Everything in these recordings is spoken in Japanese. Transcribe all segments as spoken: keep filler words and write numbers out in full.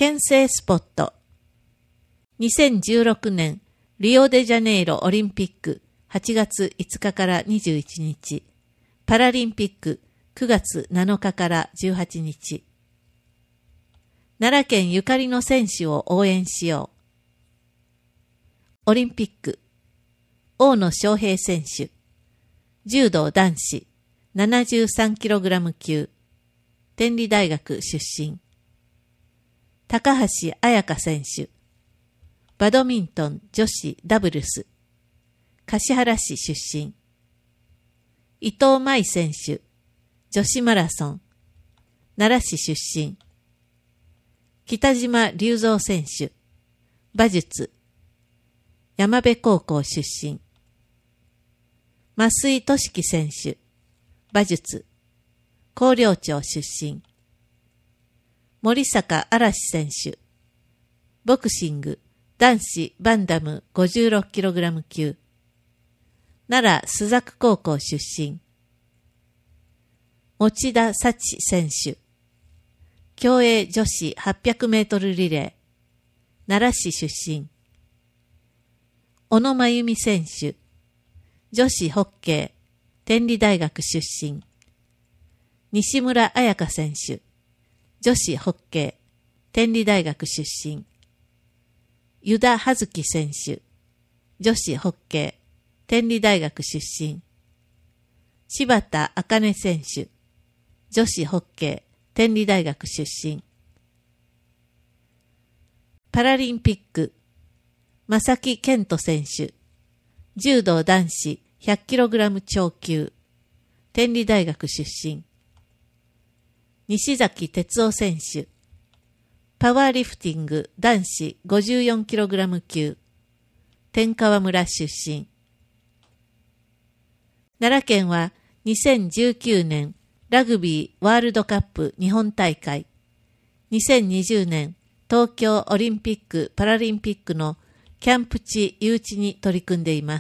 県政スポット。にせんじゅうろくねんリオデジャネイロオリンピックはちがついつかからにじゅういちにち、パラリンピックくがつなのかからじゅうはちにち。奈良県ゆかりの選手を応援しよう。オリンピック、大野将平選手、柔道男子 ななじゅうさんキログラム 級、天理大学出身。高橋彩香選手、バドミントン女子ダブルス、橿原市出身。伊藤舞選手、女子マラソン、奈良市出身。北島隆三選手、馬術、山部高校出身。増井俊樹選手、馬術、広陵町出身。森坂嵐選手、ボクシング男子バンダム ごじゅうろくキログラム 級、奈良朱雀高校出身。持田幸選手、競泳女子はっぴゃくメートルリレー、奈良市出身。小野真由美選手、女子ホッケー、天理大学出身。西村彩香選手、女子ホッケー、天理大学出身。湯田葉月選手、女子ホッケー、天理大学出身。柴田茜選手、女子ホッケー、天理大学出身。パラリンピック、正木健人選手、柔道男子ひゃくキログラム 超級、天理大学出身。西崎哲夫選手、パワーリフティング男子 ごじゅうよんキログラム 級、天川村出身。奈良県はにせんじゅうきゅうねんラグビーワールドカップ日本大会、にせんにじゅうねん東京オリンピック・パラリンピックのキャンプ地誘致に取り組んでいます。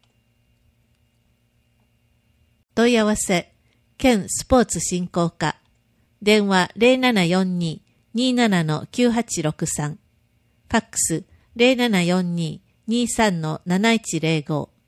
問い合わせ、県スポーツ振興課、電話 ゼロななよんに にーななのきゅうはちろくさん、ファックス ゼロななよんに にーさんのなないちゼロご。